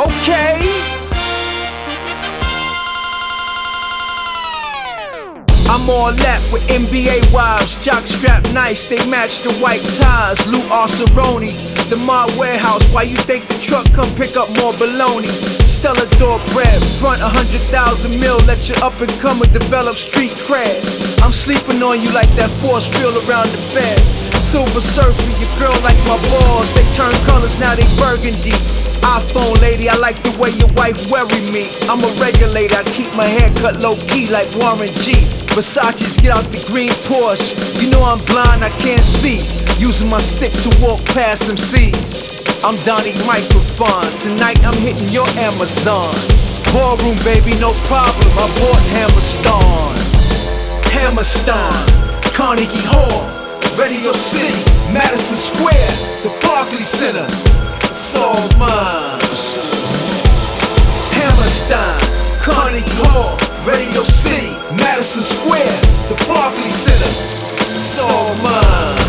Okay. I'm all that with NBA wives, jockstrap nice, they match the white ties. Lou Arceroni, the Mar Warehouse. Why you think the truck come pick up more baloney? Stella door bread, front 100,000 mil, let your up and comer develop street cred. I'm sleeping on you like that force field around the bed. Silver Surfer, your girl like my balls, they turn colors, now they burgundy. iPhone lady, I like the way your wife worry me. I'm a regulator, I keep my hair cut low key like Warren G. Versace's get out the green Porsche. You know I'm blind, I can't see. Using my stick to walk past them seas. I'm Donnie Microphone, tonight I'm hitting your Amazon. Ballroom baby, no problem, I bought Hammerstone. Hammerstein, Carnegie Hall, Radio City, Madison Square, the Barclays Center. It's all mine. Hammerstein, Carnegie Hall, Radio City, Madison Square, the Barclays Center. It's all mine.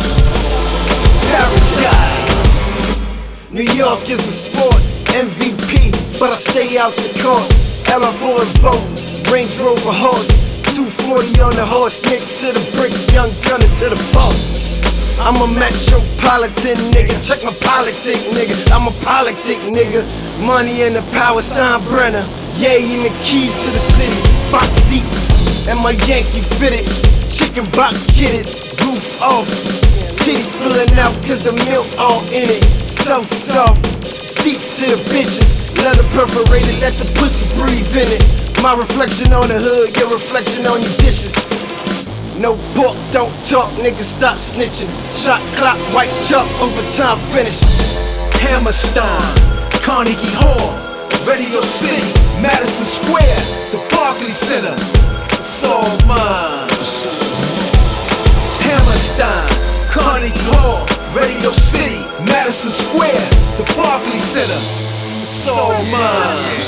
Paradise. New York is a sport, MVP, but I stay out the court. LR4 and vote, Range Rover horse, 240 on the horse, next to the bricks, young gunner to the boss. I'm a metropolitan nigga, check my politic nigga, I'm a politic nigga. Money in the power, Steinbrenner, yay in the keys to the city. Box seats, and my Yankee fitted, chicken box kitted, roof off. Titty spilling out cause the milk all in it. So soft, seats to the bitches, leather perforated, let the pussy breathe in it. My reflection on the hood, your reflection on your dishes. No pork, don't talk, niggas stop snitching. Shot clock, white chalk, overtime finish. Hammerstein, Carnegie Hall, Radio City, Madison Square, the Barclays Center. It's all mine. Hammerstein, Carnegie Hall, Radio City, Madison Square, the Barclays Center. It's all mine.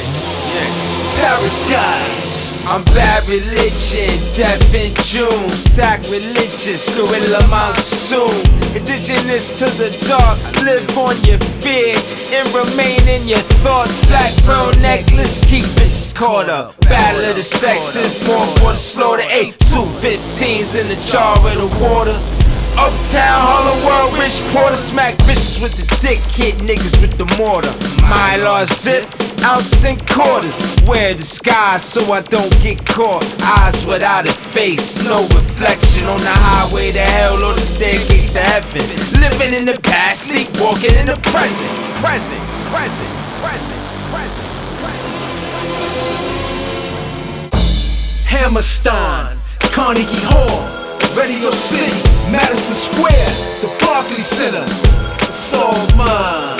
Paradise. I'm bad religion, death in June, sacrilegious, gorilla monsoon. Indigenous to the dark, live on your fear and remain in your thoughts. Black pearl necklace, keep it caught up. Battle of the sexes, more for the slaughter. 8-2-15s in the jar of the water. Uptown, Harlem World, Rich Porter, smack bitches with the dick, hit niggas with the mortar. Mylar zip, ounce and quarters, wear disguise so I don't get caught. Eyes without a face, no reflection on the highway to hell or the staircase to heaven. Living in the past, sleepwalking in the present. Present, present, present, present, present. Hammerstein, Carnegie Hall, Radio City, Madison Square, the Barclays Center. It's all mine.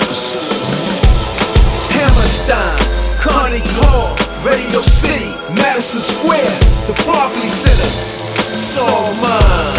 Hammerstein, Carnegie Hall, Radio City, Madison Square, the Barclays Center. It's all mine.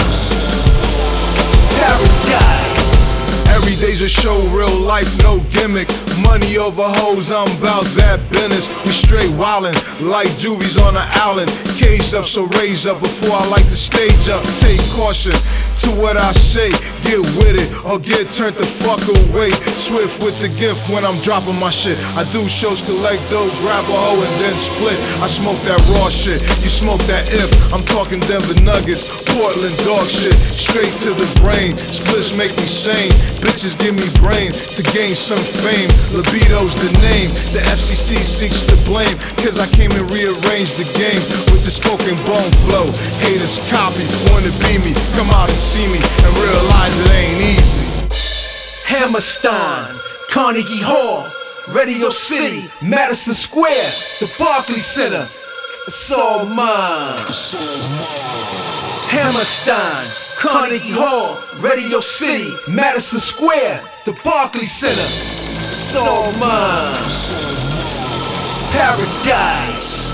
Paradise. Every day's a show, real life, no gimmick. Money over hoes, I'm about that business. We straight wildin' like juvies on an island. Cage up, so raise up before I light the stage up. Take caution to what I say, get with it or get turned the fuck away. Swift with the gift when I'm dropping my shit. I do shows, collect dope, grab a hoe and then split. I smoke that raw shit, you smoke that if. I'm talking Denver Nuggets, Portland dog shit, straight to the brain. Splits make me sane, bitches give me brain to gain some fame. Libido's the name, the FCC seeks to blame, cause I came and rearranged the game with the spoken bone flow. Haters copy, wanna be me, come out and see me and realize it ain't easy. Hammerstein, Carnegie Hall, Radio City, Madison Square, the Barclays Center. It's all mine. Hammerstein, Carnegie Hall, Radio City, Madison Square, the Barclays Center. It's all mine. Paradise.